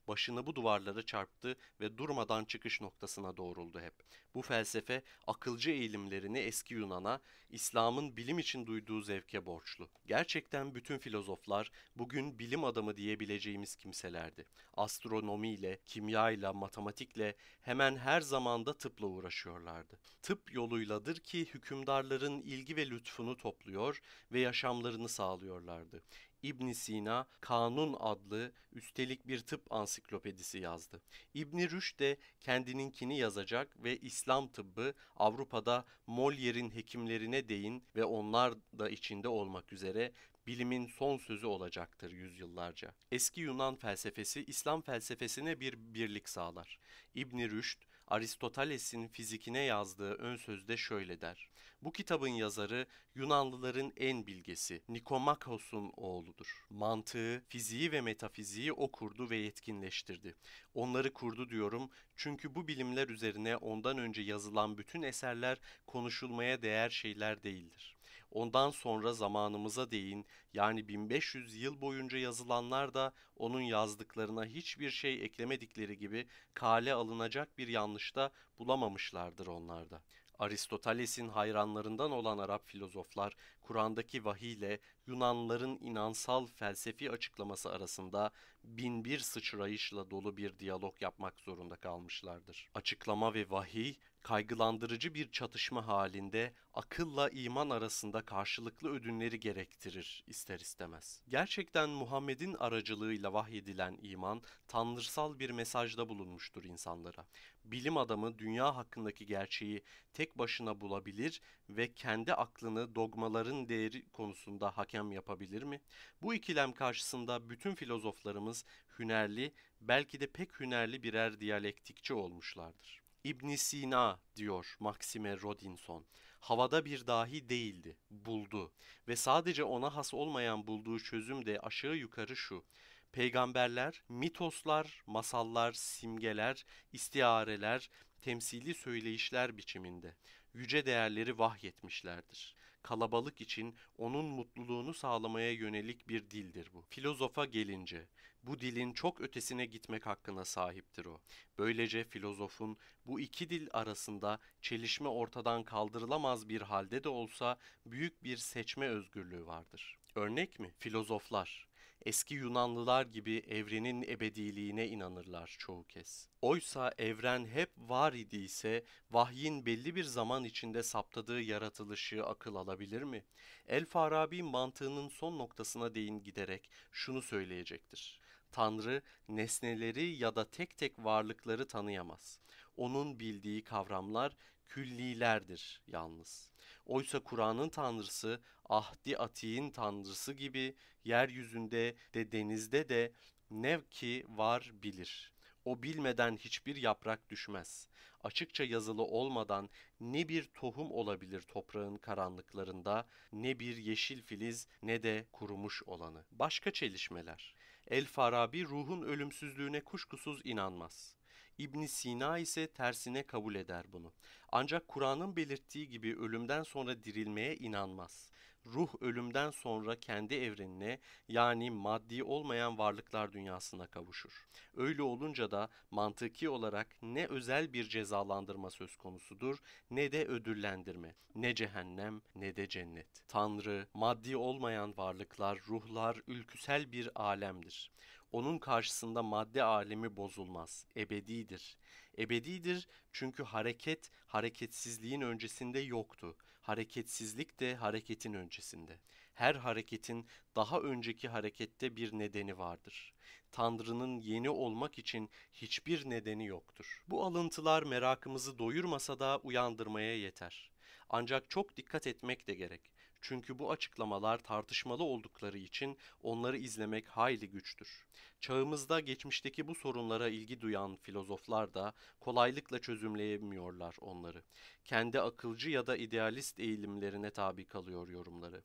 Başını bu duvarlara çarptı ve durmadan çıkış noktasına doğruldu hep. Bu felsefe akılcı eğilimlerini eski Yunan'a, İslam'ın bilim için duyduğu zevke borçlu. Gerçekten bütün filozoflar bugün bilim adamı diyebileceğimiz kimselerdi. Astronomiyle, kimyayla, matematikle, hemen her zamanda tıpla uğraşıyorlardı. Tıp yoluyladır ki hükümdarların ilgi ve lütfunu topluyor ve yaşamlarını sağlıyorlardı. İbn Sina, Kanun adlı üstelik bir tıp ansiklopedisi yazdı. İbn Rüşd de kendininkini yazacak ve İslam tıbbı Avrupa'da Molière'in hekimlerine değin ve onlar da içinde olmak üzere bilimin son sözü olacaktır yüzyıllarca. Eski Yunan felsefesi İslam felsefesine bir birlik sağlar. İbn Rüşd, Aristoteles'in fizikine yazdığı ön sözde şöyle der: Bu kitabın yazarı Yunanlıların en bilgesi, Nikomakos'un oğludur. Mantığı, fiziği ve metafiziği o kurdu ve yetkinleştirdi. Onları kurdu diyorum çünkü bu bilimler üzerine ondan önce yazılan bütün eserler konuşulmaya değer şeyler değildir. Ondan sonra zamanımıza değin, yani bin beş yüz yıl boyunca yazılanlar da onun yazdıklarına hiçbir şey eklemedikleri gibi kale alınacak bir yanlış da bulamamışlardır onlarda. Aristoteles'in hayranlarından olan Arap filozoflar, Kur'an'daki vahiy ile Yunanlıların inansal felsefi açıklaması arasında bin bir sıçrayışla dolu bir diyalog yapmak zorunda kalmışlardır. Açıklama ve vahiy, kaygılandırıcı bir çatışma halinde akılla iman arasında karşılıklı ödünleri gerektirir ister istemez. Gerçekten Muhammed'in aracılığıyla vahyedilen iman, tanrısal bir mesajda bulunmuştur insanlara. Bilim adamı dünya hakkındaki gerçeği tek başına bulabilir ve kendi aklını dogmaların değeri konusunda hakem yapabilir mi? Bu ikilem karşısında bütün filozoflarımız hünerli, belki de pek hünerli birer diyalektikçi olmuşlardır. İbn Sina diyor Maxime Rodinson, havada bir dahi değildi, buldu ve sadece ona has olmayan bulduğu çözüm de aşağı yukarı şu: Peygamberler, mitoslar, masallar, simgeler, istiareler, temsili söyleyişler biçiminde yüce değerleri vahyetmişlerdir. Kalabalık için onun mutluluğunu sağlamaya yönelik bir dildir bu. Filozofa gelince, bu dilin çok ötesine gitmek hakkına sahiptir o. Böylece filozofun bu iki dil arasında çelişme ortadan kaldırılamaz bir halde de olsa büyük bir seçme özgürlüğü vardır. Örnek mi? Filozoflar eski Yunanlılar gibi evrenin ebediliğine inanırlar çoğu kez. Oysa evren hep var idiyse vahyin belli bir zaman içinde saptadığı yaratılışı akıl alabilir mi? El-Farabi mantığının son noktasına değin giderek şunu söyleyecektir: Tanrı nesneleri ya da tek tek varlıkları tanıyamaz. Onun bildiği kavramlar küllilerdir yalnız. Oysa Kur'an'ın tanrısı Ahdi Atik'in tanrısı gibi yeryüzünde de denizde de ne ki var bilir. O bilmeden hiçbir yaprak düşmez. Açıkça yazılı olmadan ne bir tohum olabilir toprağın karanlıklarında, ne bir yeşil filiz ne de kurumuş olanı. Başka çelişmeler. El-Farabi ruhun ölümsüzlüğüne kuşkusuz inanmaz. İbn Sina ise tersine kabul eder bunu. Ancak Kur'an'ın belirttiği gibi ölümden sonra dirilmeye inanmaz. Ruh ölümden sonra kendi evrenine, yani maddi olmayan varlıklar dünyasına kavuşur. Öyle olunca da mantıki olarak ne özel bir cezalandırma söz konusudur, ne de ödüllendirme, ne cehennem ne de cennet. Tanrı, maddi olmayan varlıklar, ruhlar ülküsel bir alemdir. Onun karşısında madde alemi bozulmaz, ebedidir. Ebedidir çünkü hareket, hareketsizliğin öncesinde yoktu. Hareketsizlik de hareketin öncesinde. Her hareketin daha önceki harekette bir nedeni vardır. Tanrı'nın yeni olmak için hiçbir nedeni yoktur. Bu alıntılar merakımızı doyurmasa da uyandırmaya yeter. Ancak çok dikkat etmek de gerek. Çünkü bu açıklamalar tartışmalı oldukları için onları izlemek hayli güçtür. Çağımızda geçmişteki bu sorunlara ilgi duyan filozoflar da kolaylıkla çözümleyemiyorlar onları. Kendi akılcı ya da idealist eğilimlerine tabi kalıyor yorumları.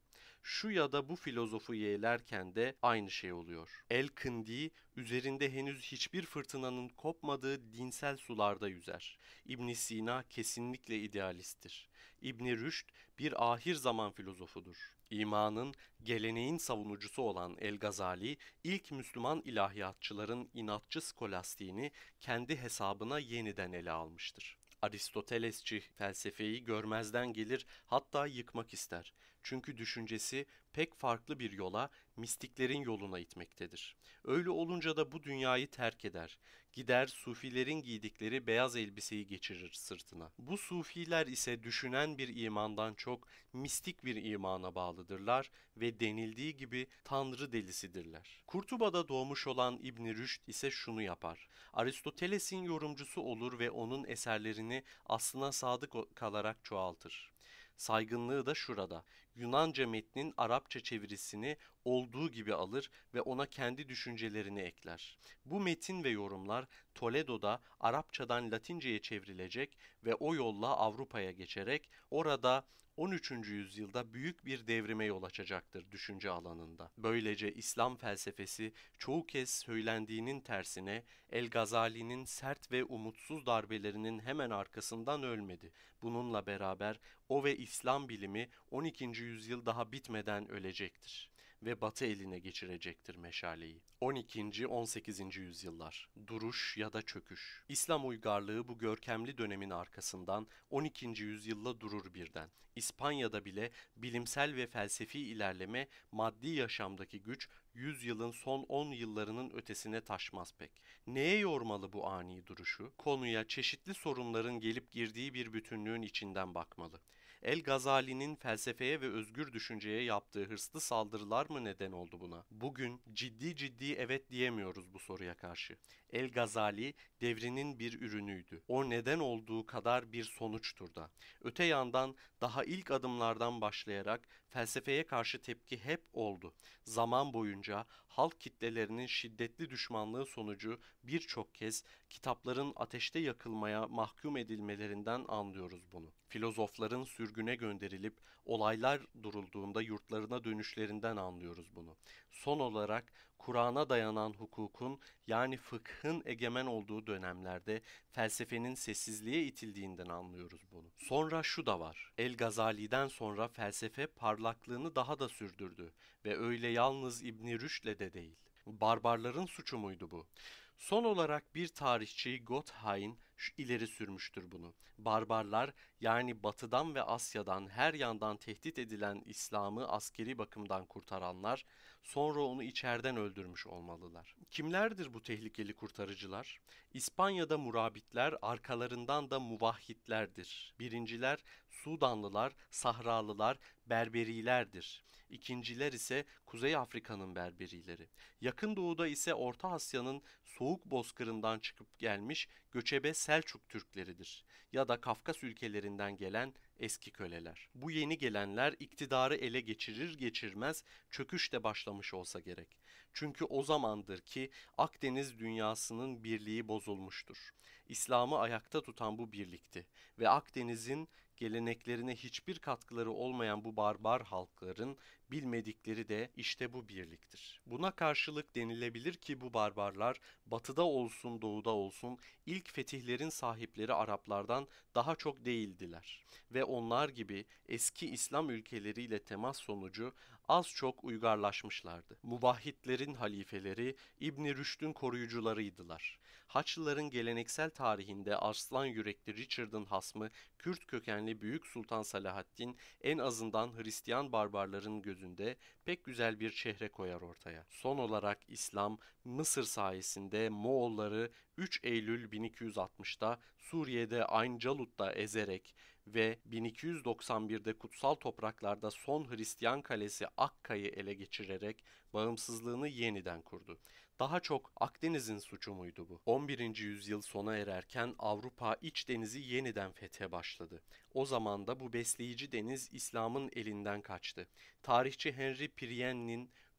Şu ya da bu filozofu yeğlerken de aynı şey oluyor. El-Kindi üzerinde henüz hiçbir fırtınanın kopmadığı dinsel sularda yüzer. İbn Sina kesinlikle idealisttir. İbn Rüşd bir ahir zaman filozofudur. İmanın, geleneğin savunucusu olan El-Gazali, ilk Müslüman ilahiyatçıların inatçı skolastiğini kendi hesabına yeniden ele almıştır. Aristotelesçi felsefeyi görmezden gelir, hatta yıkmak ister. Çünkü düşüncesi pek farklı bir yola, mistiklerin yoluna itmektedir. Öyle olunca da bu dünyayı terk eder. Gider sufilerin giydikleri beyaz elbiseyi geçirir sırtına. Bu sufiler ise düşünen bir imandan çok mistik bir imana bağlıdırlar ve denildiği gibi tanrı delisidirler. Kurtuba'da doğmuş olan İbn Rüşd ise şunu yapar. Aristoteles'in yorumcusu olur ve onun eserlerini aslına sadık kalarak çoğaltır. Saygınlığı da şurada. Yunanca metnin Arapça çevirisini olduğu gibi alır ve ona kendi düşüncelerini ekler. Bu metin ve yorumlar Toledo'da Arapçadan Latince'ye çevrilecek ve o yolla Avrupa'ya geçerek orada on üçüncü yüzyılda büyük bir devrime yol açacaktır düşünce alanında. Böylece İslam felsefesi çoğu kez söylendiğinin tersine El-Gazali'nin sert ve umutsuz darbelerinin hemen arkasından ölmedi. Bununla beraber o ve İslam bilimi on ikinci yüzyıl daha bitmeden ölecektir ve Batı eline geçirecektir meşaleyi. on ikinci on sekizinci yüzyıllar. Duruş ya da çöküş. İslam uygarlığı bu görkemli dönemin arkasından on ikinci yüzyılla durur birden. İspanya'da bile bilimsel ve felsefi ilerleme, maddi yaşamdaki güç yüzyılın son on yıllarının ötesine taşmaz pek. Neye yormalı bu ani duruşu? Konuya çeşitli sorunların gelip girdiği bir bütünlüğün içinden bakmalı. El-Gazali'nin felsefeye ve özgür düşünceye yaptığı hırslı saldırılar mı neden oldu buna? Bugün ciddi ciddi evet diyemiyoruz bu soruya karşı. El-Gazali devrinin bir ürünüydü. O neden olduğu kadar bir sonuçtur da. Öte yandan daha ilk adımlardan başlayarak felsefeye karşı tepki hep oldu. Zaman boyunca halk kitlelerinin şiddetli düşmanlığı sonucu birçok kez kitapların ateşte yakılmaya mahkum edilmelerinden anlıyoruz bunu. Filozofların sürgüne gönderilip olaylar durulduğunda yurtlarına dönüşlerinden anlıyoruz bunu. Son olarak Kur'an'a dayanan hukukun yani fıkhın egemen olduğu dönemlerde felsefenin sessizliğe itildiğinden anlıyoruz bunu. Sonra şu da var. El-Gazali'den sonra felsefe parlaklığını daha da sürdürdü ve öyle yalnız İbn Rüşd'le de değil. Barbarların suçu muydu bu? Son olarak bir tarihçi Gotthein ileri sürmüştür bunu. Barbarlar yani batıdan ve Asya'dan her yandan tehdit edilen İslam'ı askeri bakımdan kurtaranlar sonra onu içeriden öldürmüş olmalılar. Kimlerdir bu tehlikeli kurtarıcılar? İspanya'da murabitler, arkalarından da muvahhidlerdir. Birinciler Sudanlılar, Sahralılar, Berberilerdir. İkinciler ise Kuzey Afrika'nın Berberileri. Yakın Doğu'da ise Orta Asya'nın soğuk bozkırından çıkıp gelmiş göçebe Selçuk Türkleridir ya da Kafkas ülkelerinden gelen eski köleler. Bu yeni gelenler iktidarı ele geçirir geçirmez çöküş de başlamış olsa gerek. Çünkü o zamandır ki Akdeniz dünyasının birliği bozulmuştur. İslam'ı ayakta tutan bu birlikti ve Akdeniz'in geleneklerine hiçbir katkıları olmayan bu barbar halkların bilmedikleri de işte bu birliktir. Buna karşılık denilebilir ki bu barbarlar batıda olsun doğuda olsun ilk fetihlerin sahipleri Araplardan daha çok değildiler ve onlar gibi eski İslam ülkeleriyle temas sonucu az çok uygarlaşmışlardı. Muvahhidlerin halifeleri İbn Rüşd'ün koruyucularıydılar. Haçlıların geleneksel tarihinde arslan yürekli Richard'ın hasmı Kürt kökenli Büyük Sultan Salahaddin en azından Hristiyan barbarların gözünde pek güzel bir çehre koyar ortaya. Son olarak İslam Mısır sayesinde Moğolları üç Eylül bin iki yüz altmışta Suriye'de Ayn Calut'ta ezerek ve bin iki yüz doksan birde kutsal topraklarda son Hristiyan kalesi Akka'yı ele geçirerek bağımsızlığını yeniden kurdu. Daha çok Akdeniz'in suçu muydu bu? on birinci yüzyıl sona ererken Avrupa iç denizi yeniden fethe başladı. O zaman da bu besleyici deniz İslam'ın elinden kaçtı. Tarihçi Henry Pirrien'in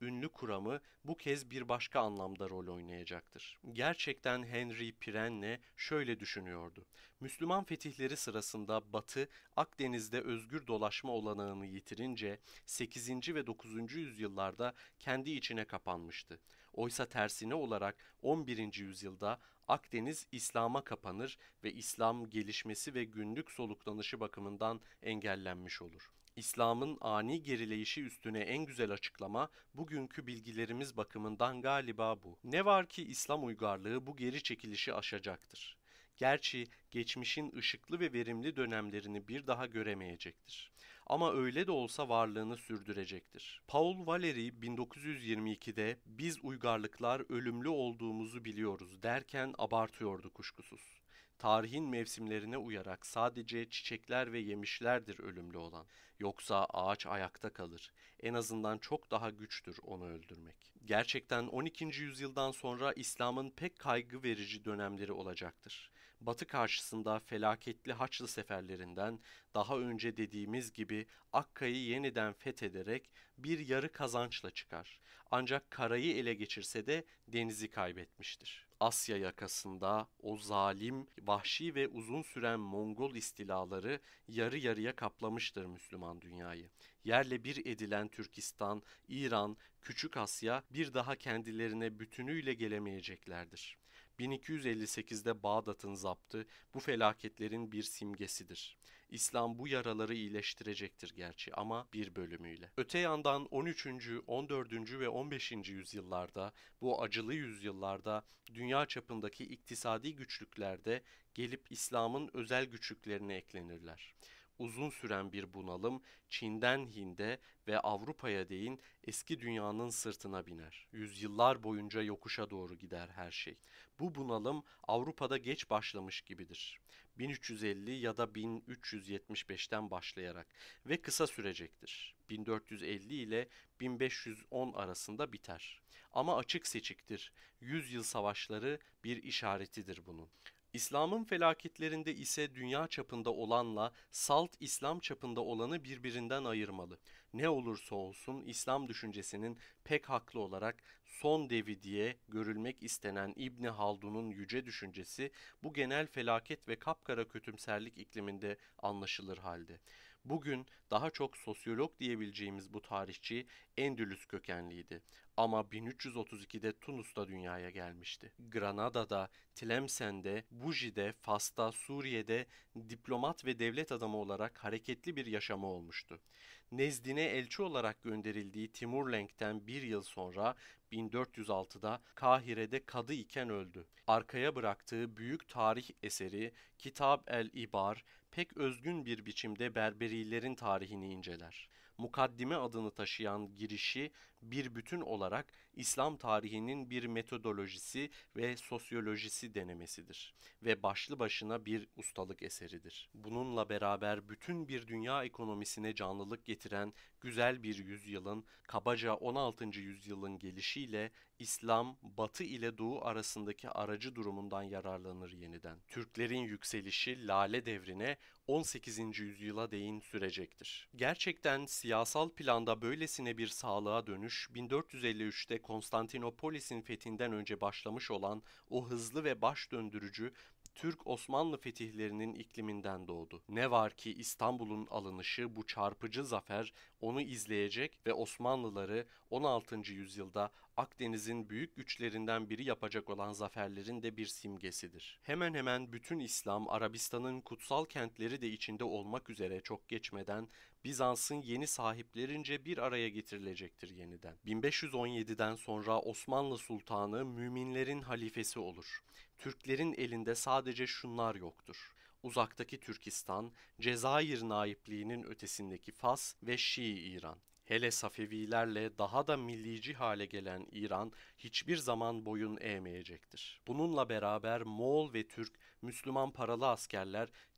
ünlü kuramı bu kez bir başka anlamda rol oynayacaktır. Gerçekten Henry Pirenne şöyle düşünüyordu. Müslüman fetihleri sırasında Batı, Akdeniz'de özgür dolaşma olanağını yitirince sekizinci ve dokuzuncu yüzyıllarda kendi içine kapanmıştı. Oysa tersine olarak on birinci yüzyılda Akdeniz İslam'a kapanır ve İslam gelişmesi ve günlük soluklanışı bakımından engellenmiş olur. İslam'ın ani gerileyişi üstüne en güzel açıklama bugünkü bilgilerimiz bakımından galiba bu. Ne var ki İslam uygarlığı bu geri çekilişi aşacaktır. Gerçi geçmişin ışıklı ve verimli dönemlerini bir daha göremeyecektir. Ama öyle de olsa varlığını sürdürecektir. Paul Valéry bin dokuz yüz yirmi ikide "Biz uygarlıklar ölümlü olduğumuzu biliyoruz" derken abartıyordu kuşkusuz. Tarihin mevsimlerine uyarak sadece çiçekler ve yemişlerdir ölümlü olan. Yoksa ağaç ayakta kalır. En azından çok daha güçtür onu öldürmek. Gerçekten on ikinci yüzyıldan sonra İslam'ın pek kaygı verici dönemleri olacaktır. Batı karşısında felaketli Haçlı seferlerinden daha önce dediğimiz gibi Akka'yı yeniden fethederek bir yarı kazançla çıkar. Ancak karayı ele geçirse de denizi kaybetmiştir. Asya yakasında o zalim, vahşi ve uzun süren Mongol istilaları yarı yarıya kaplamıştır Müslüman dünyayı. Yerle bir edilen Türkistan, İran, Küçük Asya bir daha kendilerine bütünüyle gelemeyeceklerdir. bin iki yüz elli sekizde Bağdat'ın zaptı bu felaketlerin bir simgesidir. İslam bu yaraları iyileştirecektir gerçi ama bir bölümüyle. Öte yandan on üçüncü, on dördüncü ve on beşinci yüzyıllarda, bu acılı yüzyıllarda dünya çapındaki iktisadi güçlüklerde gelip İslam'ın özel güçlüklerine eklenirler. Uzun süren bir bunalım Çin'den Hind'e ve Avrupa'ya değin eski dünyanın sırtına biner. Yüzyıllar boyunca yokuşa doğru gider her şey. Bu bunalım Avrupa'da geç başlamış gibidir. bin üç yüz elli ya da bin üç yüz yetmiş beşten başlayarak ve kısa sürecektir. bin dört yüz elli ile bin beş yüz on arasında biter. Ama açık seçiktir. Yüzyıl savaşları bir işaretidir bunun. İslam'ın felaketlerinde ise dünya çapında olanla salt İslam çapında olanı birbirinden ayırmalı. Ne olursa olsun İslam düşüncesinin pek haklı olarak son devi diye görülmek istenen İbni Haldun'un yüce düşüncesi bu genel felaket ve kapkara kötümserlik ikliminde anlaşılır halde. Bugün daha çok sosyolog diyebileceğimiz bu tarihçi Endülüs kökenliydi. Ama bin üç yüz otuz ikide Tunus'ta dünyaya gelmişti. Granada'da, Tlemsen'de, Buji'de, Fas'ta, Suriye'de diplomat ve devlet adamı olarak hareketli bir yaşamı olmuştu. Nezdine elçi olarak gönderildiği Timurlenk'ten bir yıl sonra bin dört yüz altıda Kahire'de kadı iken öldü. Arkaya bıraktığı büyük tarih eseri Kitab el-İbar pek özgün bir biçimde Berberilerin tarihini inceler. Mukaddime adını taşıyan girişi bir bütün olarak İslam tarihinin bir metodolojisi ve sosyolojisi denemesidir ve başlı başına bir ustalık eseridir. Bununla beraber bütün bir dünya ekonomisine canlılık getiren güzel bir yüzyılın, kabaca on altıncı yüzyılın gelişiyle İslam, Batı ile Doğu arasındaki aracı durumundan yararlanır yeniden. Türklerin yükselişi Lale devrine on sekizinci yüzyıla değin sürecektir. Gerçekten siyasal planda böylesine bir sağlığa dönüş bin dört yüz elli üçte Konstantinopolis'in fethinden önce başlamış olan o hızlı ve baş döndürücü Türk-Osmanlı fetihlerinin ikliminden doğdu. Ne var ki İstanbul'un alınışı, bu çarpıcı zafer onu izleyecek ve Osmanlıları on altıncı yüzyılda Akdeniz'in büyük güçlerinden biri yapacak olan zaferlerin de bir simgesidir. Hemen hemen bütün İslam, Arabistan'ın kutsal kentleri de içinde olmak üzere çok geçmeden Bizans'ın yeni sahiplerince bir araya getirilecektir yeniden. bin beş yüz on yediden sonra Osmanlı Sultanı müminlerin halifesi olur. Türklerin elinde sadece şunlar yoktur: uzaktaki Türkistan, Cezayir naipliğinin ötesindeki Fas ve Şii İran. Hele Safevilerle daha da millici hale gelen İran hiçbir zaman boyun eğmeyecektir. Bununla beraber Moğol ve Türk, Müslüman paralı askerler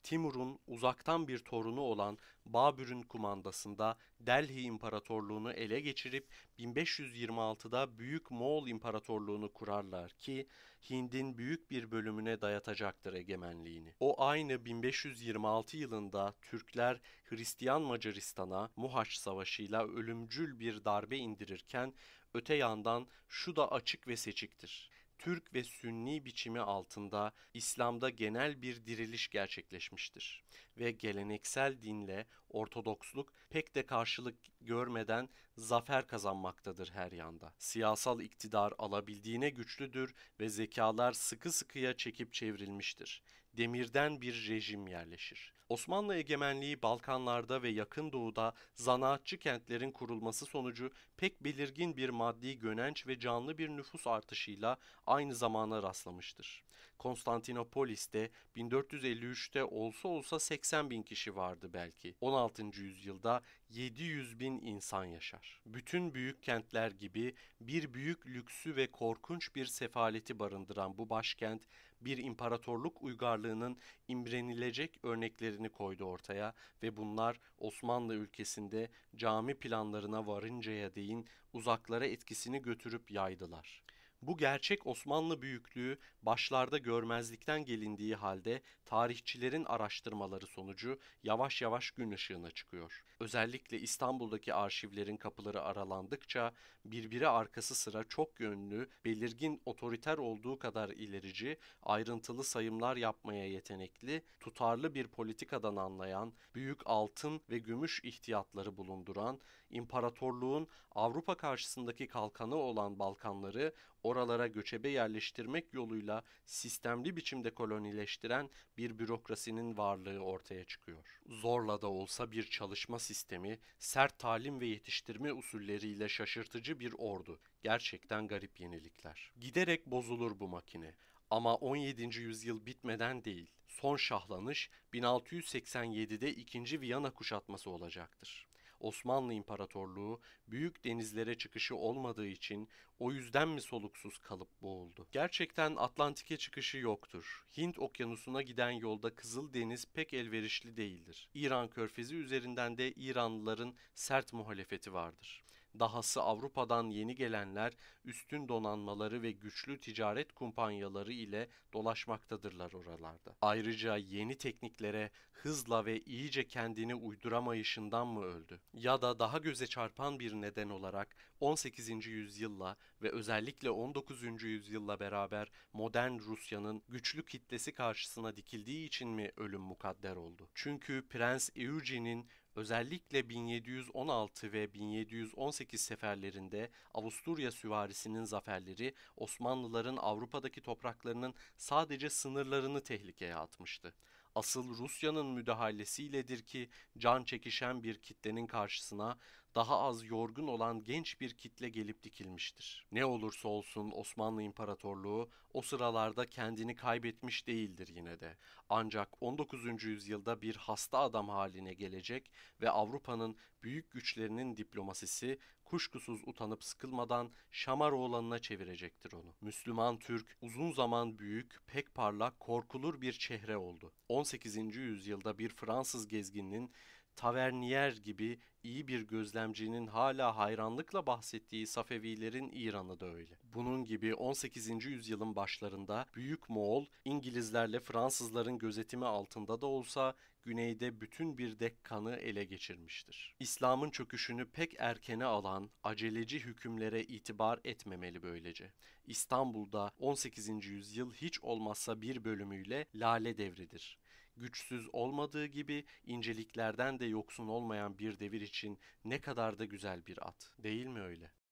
Timur'un uzaktan bir torunu olan Babür'ün kumandasında Delhi İmparatorluğunu ele geçirip bin beş yüz yirmi altıda Büyük Moğol İmparatorluğunu kurarlar ki Hind'in büyük bir bölümüne dayatacaktır egemenliğini. O aynı bin beş yüz yirmi altı yılında Türkler Hristiyan Macaristan'a Muhaç Savaşı'yla ölümcül bir darbe indirirken öte yandan şu da açık ve seçiktir: Türk ve Sünni biçimi altında İslam'da genel bir diriliş gerçekleşmiştir ve geleneksel dinle Ortodoksluk pek de karşılık görmeden zafer kazanmaktadır her yanda. Siyasal iktidar alabildiğine güçlüdür ve zekalar sıkı sıkıya çekip çevrilmiştir. Demirden bir rejim yerleşir. Osmanlı egemenliği Balkanlarda ve Yakın Doğu'da zanaatçı kentlerin kurulması sonucu pek belirgin bir maddi gönenç ve canlı bir nüfus artışıyla aynı zamana rastlamıştır. Konstantinopolis'te bin dört yüz elli üçte olsa olsa seksen bin kişi vardı belki. on altıncı yüzyılda yedi yüz bin insan yaşar. Bütün büyük kentler gibi bir büyük lüksü ve korkunç bir sefaleti barındıran bu başkent, bir imparatorluk uygarlığının imrenilecek örneklerini koydu ortaya ve bunlar Osmanlı ülkesinde cami planlarına varıncaya değin uzaklara etkisini götürüp yaydılar. Bu gerçek Osmanlı büyüklüğü başlarda görmezlikten gelindiği halde tarihçilerin araştırmaları sonucu yavaş yavaş gün ışığına çıkıyor. Özellikle İstanbul'daki arşivlerin kapıları aralandıkça birbiri arkası sıra çok yönlü, belirgin otoriter olduğu kadar ilerici, ayrıntılı sayımlar yapmaya yetenekli, tutarlı bir politikadan anlayan, büyük altın ve gümüş ihtiyatları bulunduran, imparatorluğun Avrupa karşısındaki kalkanı olan Balkanları oralara göçebe yerleştirmek yoluyla sistemli biçimde kolonileştiren bir bürokrasinin varlığı ortaya çıkıyor. Zorla da olsa bir çalışma sistemi, sert talim ve yetiştirme usulleriyle şaşırtıcı bir ordu. Gerçekten garip yenilikler. Giderek bozulur bu makine. Ama on yedinci yüzyıl bitmeden değil, son şahlanış bin altı yüz seksen yedide ikinci Viyana kuşatması olacaktır. Osmanlı İmparatorluğu büyük denizlere çıkışı olmadığı için o yüzden mi soluksuz kalıp boğuldu? Gerçekten Atlantik'e çıkışı yoktur. Hint Okyanusu'na giden yolda Kızıldeniz pek elverişli değildir. İran Körfezi üzerinden de İranlıların sert muhalefeti vardır. Dahası Avrupa'dan yeni gelenler üstün donanmaları ve güçlü ticaret kumpanyaları ile dolaşmaktadırlar oralarda. Ayrıca yeni tekniklere hızla ve iyice kendini uyduramayışından mı öldü? Ya da daha göze çarpan bir neden olarak on sekizinci yüzyılla ve özellikle on dokuzuncu yüzyılla beraber modern Rusya'nın güçlü kitlesi karşısına dikildiği için mi ölüm mukadder oldu? Çünkü Prens Eugene'in özellikle bin yedi yüz on altı ve bin yedi yüz on sekiz seferlerinde Avusturya süvarisinin zaferleri Osmanlıların Avrupa'daki topraklarının sadece sınırlarını tehlikeye atmıştı. Asıl Rusya'nın müdahalesiyledir ki can çekişen bir kitlenin karşısına daha az yorgun olan genç bir kitle gelip dikilmiştir. Ne olursa olsun Osmanlı İmparatorluğu o sıralarda kendini kaybetmiş değildir yine de. Ancak on dokuzuncu yüzyılda bir hasta adam haline gelecek ve Avrupa'nın büyük güçlerinin diplomasisi kuşkusuz utanıp sıkılmadan Şamaroğlan'ına çevirecektir onu. Müslüman Türk uzun zaman büyük, pek parlak, korkulur bir çehre oldu. on sekizinci yüzyılda bir Fransız gezginin Tavernier gibi iyi bir gözlemcinin hala hayranlıkla bahsettiği Safevilerin İran'ı da öyle. Bunun gibi on sekizinci yüzyılın başlarında Büyük Moğol, İngilizlerle Fransızların gözetimi altında da olsa güneyde bütün bir Dekkan'ı ele geçirmiştir. İslam'ın çöküşünü pek erkene alan aceleci hükümlere itibar etmemeli böylece. İstanbul'da on sekizinci yüzyıl hiç olmazsa bir bölümüyle Lale devridir. Güçsüz olmadığı gibi inceliklerden de yoksun olmayan bir devir için ne kadar da güzel bir at, değil mi öyle?